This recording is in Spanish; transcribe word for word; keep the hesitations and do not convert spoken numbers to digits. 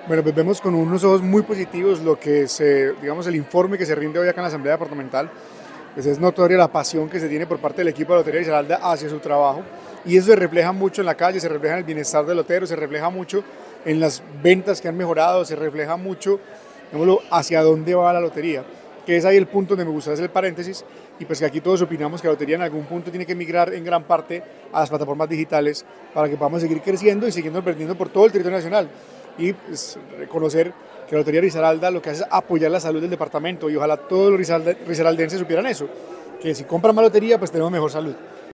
Bueno, pues vemos con unos ojos muy positivos lo que se, digamos, el informe que se rinde hoy acá en la Asamblea Departamental. Pues es notoria la pasión que se tiene por parte del equipo de Lotería Risaralda hacia su trabajo y eso se refleja mucho en la calle, se refleja en el bienestar del lotero, se refleja mucho en las ventas que han mejorado, se refleja mucho, digámoslo, hacia dónde va la lotería, que es ahí el punto donde me gusta hacer el paréntesis y pues que aquí todos opinamos que la lotería en algún punto tiene que migrar en gran parte a las plataformas digitales para que podamos seguir creciendo y siguiendo perdiendo por todo el territorio nacional y pues, reconocer que la Lotería Risaralda lo que hace es apoyar la salud del departamento y ojalá todos los risaraldenses supieran eso, que si compran más lotería pues tenemos mejor salud.